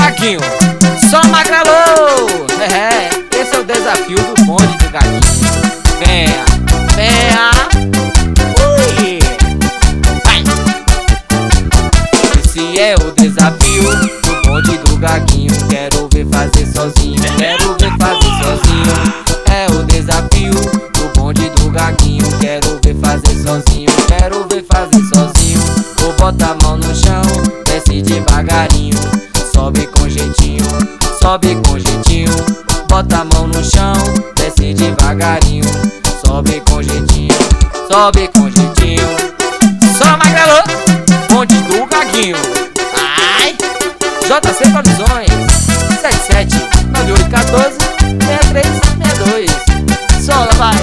Gaguinho. Só magrelou. Esse é o desafio do bonde do Gaguinho. Venha, venha. Ui. Vai. Esse é o desafio do bonde do Gaguinho. Quero ver fazer sozinho, quero ver fazer sozinho. É o desafio do bonde do Gaguinho. Quero ver fazer sozinho, quero ver fazer sozinho. Vou botar a mão no chão, desce devagarinho. Sobe com jeitinho, sobe com jeitinho. Bota a mão no chão, desce devagarinho. Sobe com jeitinho, sobe com jeitinho. Só magrelou, bonde do Gaguinho. Ai, JC Produções 7798146362. Sola, vai.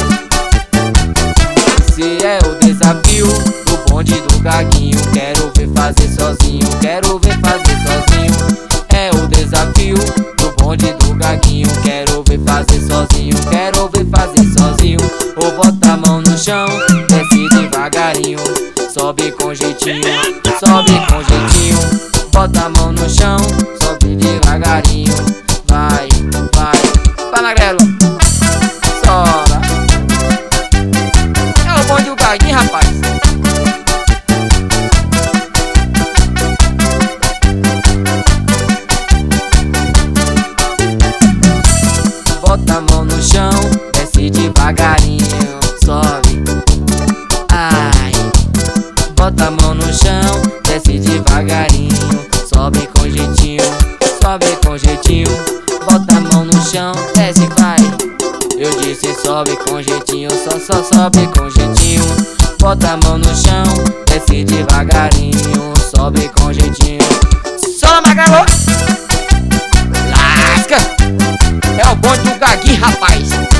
Esse é o desafio do bonde do Gaguinho. Quero ver fazer sozinho, quero ver fazer sozinho. É o desafio do bonde do Gaguinho. Quero ver fazer sozinho, quero ver fazer sozinho. Ou bota a mão no chão, desce devagarinho. Sobe com jeitinho, sobe com jeitinho. Bota a mão no chão, sobe devagarinho. Vai, vai, vai magrelo. Sola. É o bonde do Gaguinho, rapaz. Bota a mão no chão, desce devagarinho. Sobe. Ai. Bota a mão no chão, desce devagarinho. Sobe com jeitinho, sobe com jeitinho. Bota a mão no chão, desce, vai. Eu disse sobe com jeitinho, só sobe com jeitinho. Bota a mão no chão, desce devagarinho. Sobe com jeitinho. Só magrelou. Lasca. É o bonde do Gaguinho, rapaz.